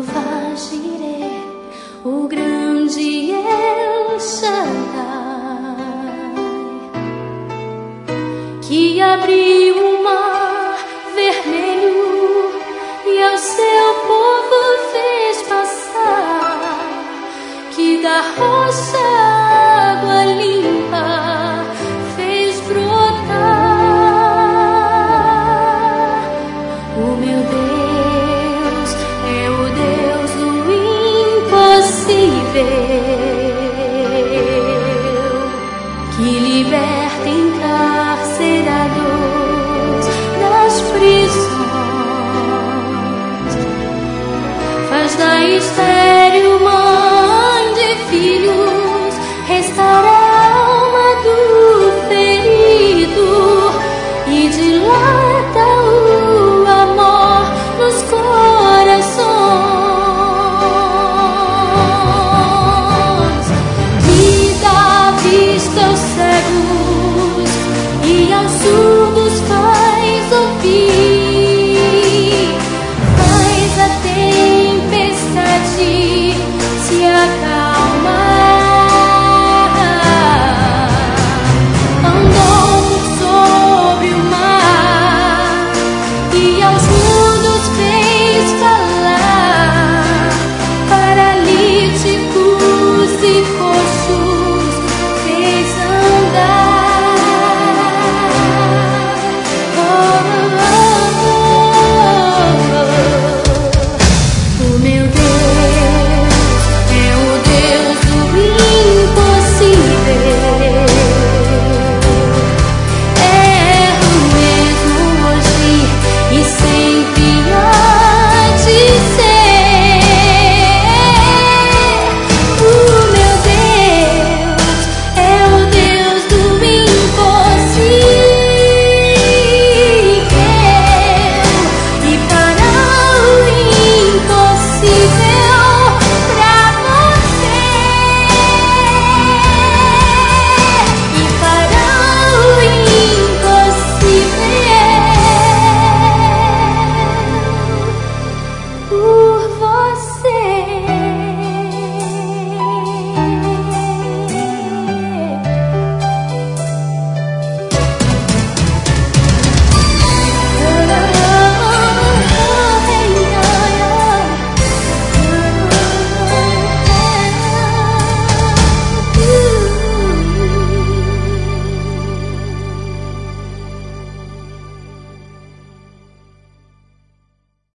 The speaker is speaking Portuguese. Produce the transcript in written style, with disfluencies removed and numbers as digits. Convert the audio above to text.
Jeová Jireh, o grande El Shaddai, que abriu o mar vermelho e ao seu povo fez passar, que da rocha água limpa fez brotar. O meu Deus é o Deus do impossível, que liberta encarcerados das prisões, faz da estrela